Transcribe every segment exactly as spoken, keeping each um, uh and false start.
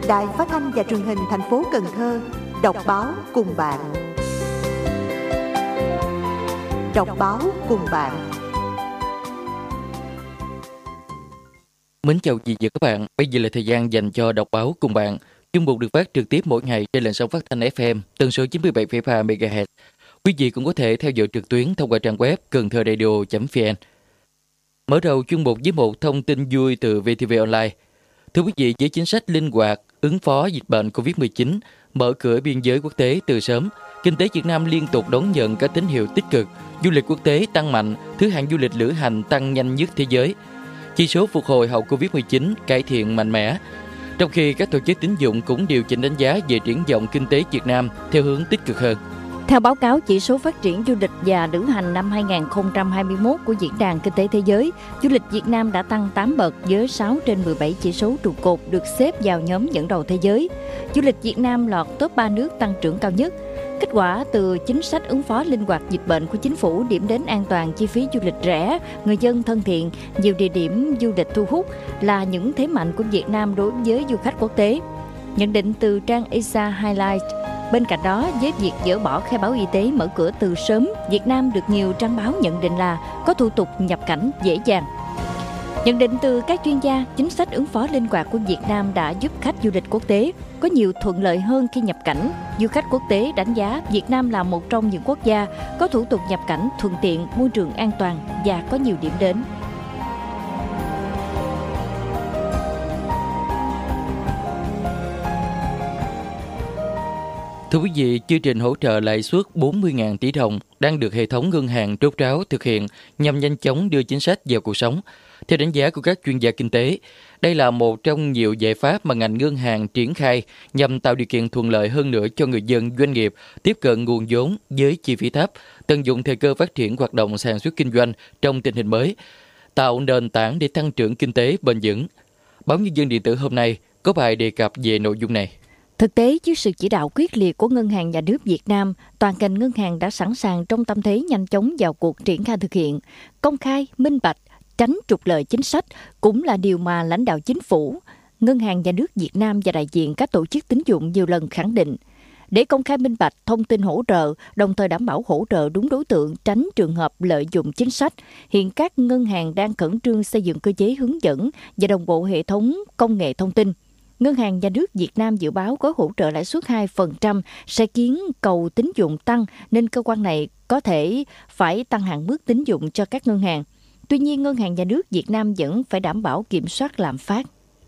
Đài Phát thanh và Truyền hình thành phố Cần Thơ đọc báo cùng bạn. Đọc báo cùng bạn. Mến chào quý vị và các bạn. Bây giờ là thời gian dành cho đọc báo cùng bạn. Chương mục được phát trực tiếp mỗi ngày trên làn sóng phát thanh ép em tần số chín mươi bảy phẩy ba mê ga héc. Quý vị cũng có thể theo dõi trực tuyến thông qua trang web cần thơ radio chấm vn. Mở đầu chương mục với một thông tin vui từ vê tê vê Online. Thưa quý vị, với chính sách linh hoạt ứng phó dịch bệnh covid mười chín, mở cửa biên giới quốc tế từ sớm, kinh tế Việt Nam liên tục đón nhận các tín hiệu tích cực, du lịch quốc tế tăng mạnh, thứ hạng du lịch lữ hành tăng nhanh nhất thế giới. Chỉ số phục hồi hậu covid mười chín cải thiện mạnh mẽ, trong khi các tổ chức tín dụng cũng điều chỉnh đánh giá về triển vọng kinh tế Việt Nam theo hướng tích cực hơn. Theo báo cáo chỉ số phát triển du lịch và lữ hành năm hai không hai mốt của Diễn đàn Kinh tế Thế giới, du lịch Việt Nam đã tăng tám bậc với sáu trên mười bảy chỉ số trụ cột được xếp vào nhóm dẫn đầu thế giới. Du lịch Việt Nam lọt top ba nước tăng trưởng cao nhất. Kết quả từ chính sách ứng phó linh hoạt dịch bệnh của chính phủ, điểm đến an toàn, chi phí du lịch rẻ, người dân thân thiện, nhiều địa điểm du lịch thu hút là những thế mạnh của Việt Nam đối với du khách quốc tế. Nhận định từ trang Asia Highlight. Bên cạnh đó, với việc dỡ bỏ khai báo y tế mở cửa từ sớm, Việt Nam được nhiều trang báo nhận định là có thủ tục nhập cảnh dễ dàng. Nhận định từ các chuyên gia, chính sách ứng phó linh hoạt của Việt Nam đã giúp khách du lịch quốc tế có nhiều thuận lợi hơn khi nhập cảnh. Du khách quốc tế đánh giá Việt Nam là một trong những quốc gia có thủ tục nhập cảnh thuận tiện, môi trường an toàn và có nhiều điểm đến. Thưa quý vị, chương trình hỗ trợ lãi suất bốn mươi nghìn tỷ đồng đang được hệ thống ngân hàng rốt ráo thực hiện nhằm nhanh chóng đưa chính sách vào cuộc sống. Theo đánh giá của các chuyên gia kinh tế, đây là một trong nhiều giải pháp mà ngành ngân hàng triển khai nhằm tạo điều kiện thuận lợi hơn nữa cho người dân, doanh nghiệp tiếp cận nguồn vốn với chi phí thấp, tận dụng thời cơ phát triển hoạt động sản xuất kinh doanh trong tình hình mới, tạo nền tảng để tăng trưởng kinh tế bền vững. Báo Nhân dân điện tử hôm nay có bài đề cập về nội dung này. Thực tế, dưới sự chỉ đạo quyết liệt của Ngân hàng Nhà nước Việt Nam, toàn ngành ngân hàng đã sẵn sàng trong tâm thế nhanh chóng vào cuộc triển khai thực hiện. Công khai, minh bạch, tránh trục lợi chính sách cũng là điều mà lãnh đạo chính phủ, Ngân hàng Nhà nước Việt Nam và đại diện các tổ chức tín dụng nhiều lần khẳng định. Để công khai minh bạch thông tin hỗ trợ, đồng thời đảm bảo hỗ trợ đúng đối tượng, tránh trường hợp lợi dụng chính sách, hiện các ngân hàng đang khẩn trương xây dựng cơ chế hướng dẫn và đồng bộ hệ thống công nghệ thông tin. Ngân hàng Nhà nước Việt Nam dự báo gói hỗ trợ lãi suất hai phần trăm sẽ khiến cầu tín dụng tăng, nên cơ quan này có thể phải tăng hạn mức tín dụng cho các ngân hàng. Tuy nhiên, Ngân hàng Nhà nước Việt Nam vẫn phải đảm bảo kiểm soát lạm phát.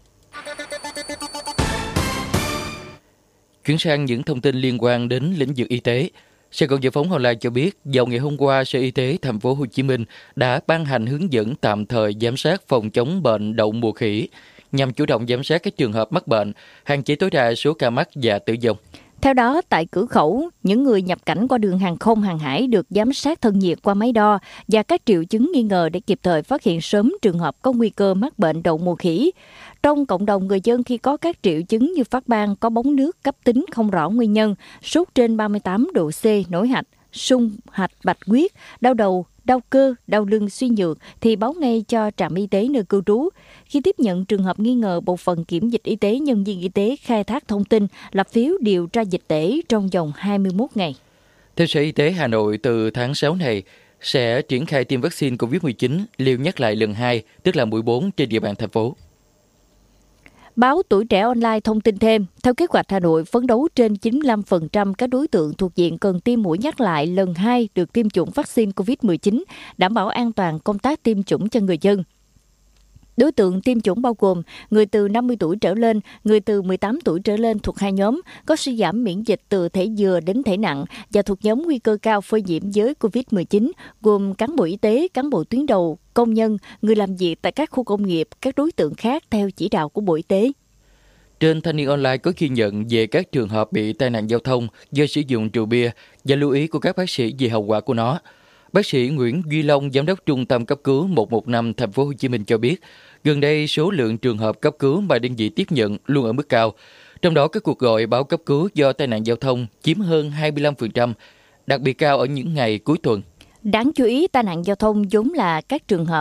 Chuyển sang những thông tin liên quan đến lĩnh vực y tế. Sài Gòn Giải phóng Online cho biết, vào ngày hôm qua, Sở Y tế Thành phố Hồ Chí Minh đã ban hành hướng dẫn tạm thời giám sát phòng chống bệnh đậu mùa khỉ, nhằm chủ động giám sát các trường hợp mắc bệnh, hạn chế tối đa số ca mắc và tử vong. Theo đó, tại cửa khẩu, những người nhập cảnh qua đường hàng không hàng hải được giám sát thân nhiệt qua máy đo và các triệu chứng nghi ngờ để kịp thời phát hiện sớm trường hợp có nguy cơ mắc bệnh đậu mùa khỉ. Trong cộng đồng người dân, khi có các triệu chứng như phát ban, có bóng nước cấp tính không rõ nguyên nhân, sốt trên ba mươi tám độ C, nổi hạch, sung hạch bạch huyết, đau đầu, đau cơ, đau lưng, suy nhược thì báo ngay cho trạm y tế nơi cư trú. Khi tiếp nhận trường hợp nghi ngờ, bộ phận kiểm dịch y tế, nhân viên y tế khai thác thông tin, lập phiếu điều tra dịch tễ trong vòng hai mươi mốt ngày. Theo Sở Y tế Hà Nội, từ tháng sáu này sẽ triển khai tiêm vaccine covid mười chín liều nhắc lại lần hai, tức là mũi bốn trên địa bàn thành phố. Báo Tuổi Trẻ Online thông tin thêm, theo kế hoạch Hà Nội phấn đấu trên chín mươi lăm phần trăm các đối tượng thuộc diện cần tiêm mũi nhắc lại lần hai được tiêm chủng vaccine covid mười chín, đảm bảo an toàn công tác tiêm chủng cho người dân. Đối tượng tiêm chủng bao gồm người từ năm mươi tuổi trở lên, người từ mười tám tuổi trở lên thuộc hai nhóm, có suy giảm miễn dịch từ thể vừa đến thể nặng và thuộc nhóm nguy cơ cao phơi nhiễm với covid mười chín, gồm cán bộ y tế, cán bộ tuyến đầu, công nhân, người làm việc tại các khu công nghiệp, các đối tượng khác theo chỉ đạo của Bộ Y tế. Trên Thanh niên Online có ghi nhận về các trường hợp bị tai nạn giao thông do sử dụng rượu bia và lưu ý của các bác sĩ về hậu quả của nó. Bác sĩ Nguyễn Duy Long, giám đốc Trung tâm cấp cứu một một năm Thành phố Hồ Chí Minh cho biết, gần đây số lượng trường hợp cấp cứu mà đơn vị tiếp nhận luôn ở mức cao. Trong đó các cuộc gọi báo cấp cứu do tai nạn giao thông chiếm hơn hai mươi lăm phần trăm, đặc biệt cao ở những ngày cuối tuần. Đáng chú ý, tai nạn giao thông vốn là các trường hợp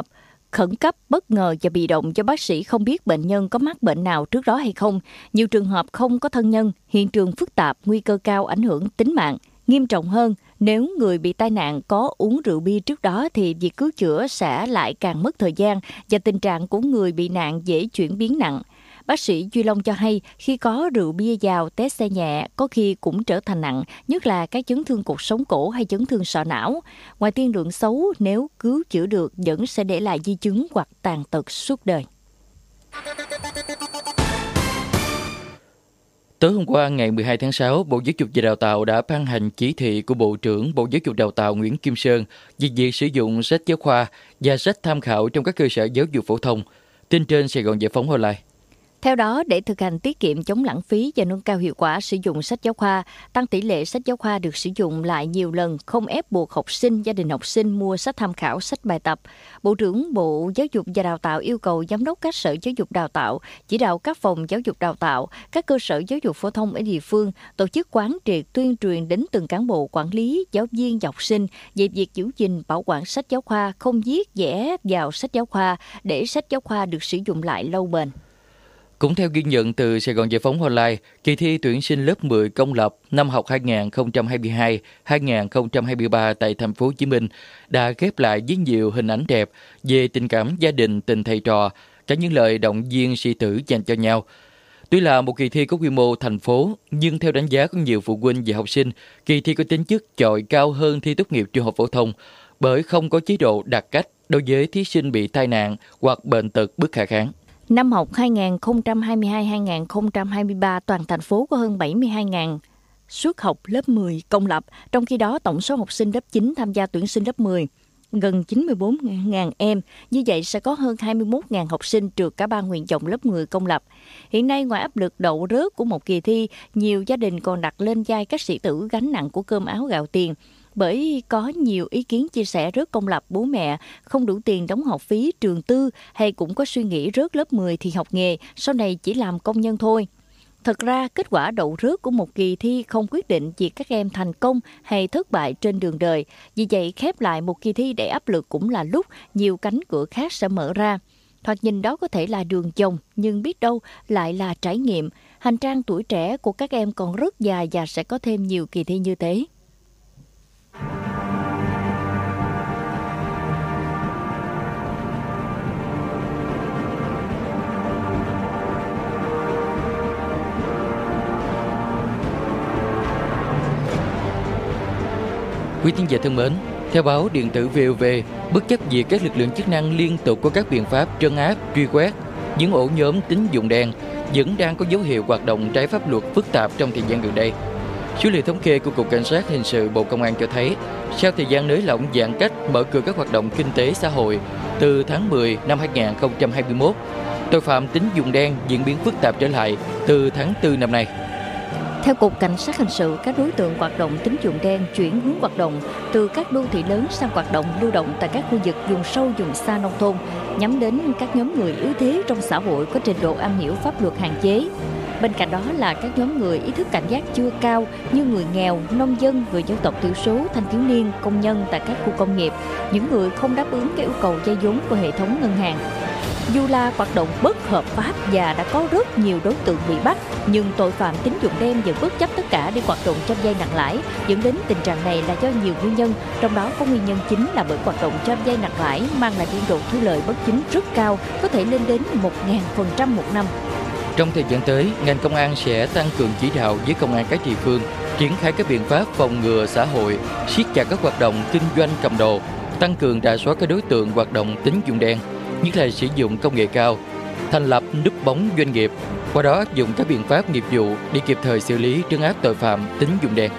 khẩn cấp, bất ngờ và bị động do bác sĩ không biết bệnh nhân có mắc bệnh nào trước đó hay không. Nhiều trường hợp không có thân nhân, hiện trường phức tạp, nguy cơ cao ảnh hưởng tính mạng. Nghiêm trọng hơn, nếu người bị tai nạn có uống rượu bia trước đó thì việc cứu chữa sẽ lại càng mất thời gian và tình trạng của người bị nạn dễ chuyển biến nặng. Bác sĩ Duy Long cho hay khi có rượu bia vào, té xe nhẹ có khi cũng trở thành nặng, nhất là các chấn thương cột sống cổ hay chấn thương sọ não. Ngoài tiên lượng xấu, nếu cứu chữa được vẫn sẽ để lại di chứng hoặc tàn tật suốt đời. Tối hôm qua ngày mười hai tháng sáu, Bộ Giáo dục và Đào tạo đã ban hành chỉ thị của Bộ trưởng Bộ Giáo dục Đào tạo Nguyễn Kim Sơn về việc sử dụng sách giáo khoa và sách tham khảo trong các cơ sở giáo dục phổ thông. Tin trên Sài Gòn Giải phóng Online. Theo đó, để thực hành tiết kiệm chống lãng phí và nâng cao hiệu quả sử dụng sách giáo khoa, tăng tỷ lệ sách giáo khoa được sử dụng lại nhiều lần, không ép buộc học sinh, gia đình học sinh mua sách tham khảo, sách bài tập. Bộ trưởng Bộ Giáo dục và Đào tạo yêu cầu giám đốc các sở giáo dục đào tạo, chỉ đạo các phòng giáo dục đào tạo, các cơ sở giáo dục phổ thông ở địa phương tổ chức quán triệt tuyên truyền đến từng cán bộ quản lý, giáo viên và học sinh về việc giữ gìn bảo quản sách giáo khoa, không viết vẽ vào sách giáo khoa để sách giáo khoa được sử dụng lại lâu bền. Cũng theo ghi nhận từ Sài Gòn Giải phóng Online, kỳ thi tuyển sinh lớp mười công lập năm học hai nghìn không trăm hai mươi hai hai nghìn không trăm hai mươi ba tại thành phố Hồ Chí Minh đã khép lại với nhiều hình ảnh đẹp về tình cảm gia đình, tình thầy trò, cả những lời động viên sĩ tử dành cho nhau. Tuy là một kỳ thi có quy mô thành phố, nhưng theo đánh giá của nhiều phụ huynh và học sinh, kỳ thi có tính chất chọi cao hơn thi tốt nghiệp trung học phổ thông bởi không có chế độ đặc cách đối với thí sinh bị tai nạn hoặc bệnh tật bất khả kháng. Năm học hai nghìn không trăm hai mươi hai hai nghìn không trăm hai mươi ba, toàn thành phố có hơn bảy mươi hai nghìn suất học lớp mười công lập, trong khi đó tổng số học sinh lớp chín tham gia tuyển sinh lớp mười gần chín mươi bốn nghìn em, như vậy sẽ có hơn hai mươi mốt nghìn học sinh trượt cả ba nguyện vọng lớp mười công lập. Hiện nay, ngoài áp lực đậu rớt của một kỳ thi, nhiều gia đình còn đặt lên vai các sĩ tử gánh nặng của cơm áo gạo tiền. Bởi có nhiều ý kiến chia sẻ rớt công lập bố mẹ không đủ tiền đóng học phí trường tư, hay cũng có suy nghĩ rớt lớp mười thì học nghề, sau này chỉ làm công nhân thôi. Thật ra, kết quả đậu rớt của một kỳ thi không quyết định việc các em thành công hay thất bại trên đường đời. Vì vậy, khép lại một kỳ thi đầy áp lực cũng là lúc nhiều cánh cửa khác sẽ mở ra. Thoạt nhìn đó có thể là đường vòng, nhưng biết đâu lại là trải nghiệm. Hành trang tuổi trẻ của các em còn rất dài và sẽ có thêm nhiều kỳ thi như thế. Quý thính giả thân mến, theo báo điện tử vê o vê, bất chấp việc các lực lượng chức năng liên tục có các biện pháp trấn áp, truy quét, những ổ nhóm tín dụng đen vẫn đang có dấu hiệu hoạt động trái pháp luật phức tạp trong thời gian gần đây. Số liệu thống kê của Cục Cảnh sát Hình sự Bộ Công an cho thấy, sau thời gian nới lỏng giãn cách mở cửa các hoạt động kinh tế xã hội từ tháng mười năm hai nghìn không trăm hai mươi mốt, tội phạm tín dụng đen diễn biến phức tạp trở lại từ tháng tư năm nay. Theo Cục Cảnh sát Hình sự, các đối tượng hoạt động tín dụng đen chuyển hướng hoạt động từ các đô thị lớn sang hoạt động lưu động tại các khu vực vùng sâu, vùng xa nông thôn, nhắm đến các nhóm người yếu thế trong xã hội có trình độ am hiểu pháp luật hạn chế. Bên cạnh đó là các nhóm người ý thức cảnh giác chưa cao như người nghèo, nông dân, người dân tộc thiểu số, thanh thiếu niên, công nhân tại các khu công nghiệp, những người không đáp ứng các yêu cầu vay vốn của hệ thống ngân hàng. Dù là hoạt động bất hợp pháp và đã có rất nhiều đối tượng bị bắt, nhưng tội phạm tín dụng đen vẫn bất chấp tất cả để hoạt động cho vay nặng lãi, dẫn đến tình trạng này là do nhiều nguyên nhân, trong đó có nguyên nhân chính là bởi hoạt động cho vay nặng lãi mang lại biên độ thu lợi bất chính rất cao, có thể lên đến một nghìn phần trăm một năm. Trong thời gian tới, ngành công an sẽ tăng cường chỉ đạo với công an các địa phương, triển khai các biện pháp phòng ngừa xã hội, siết chặt các hoạt động kinh doanh cầm đồ, tăng cường rà soát các đối tượng hoạt động tín dụng đen, nhất là sử dụng công nghệ cao, thành lập núp bóng doanh nghiệp, qua đó áp dụng các biện pháp nghiệp vụ để kịp thời xử lý trấn áp tội phạm tín dụng đen.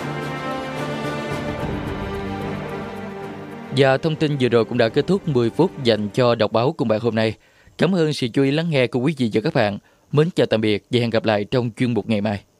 Và thông tin vừa rồi cũng đã kết thúc mười phút dành cho đọc báo cùng bạn hôm nay. Cảm ơn sự chú ý lắng nghe của quý vị và các bạn. Mến chào tạm biệt và hẹn gặp lại trong chuyên mục ngày mai.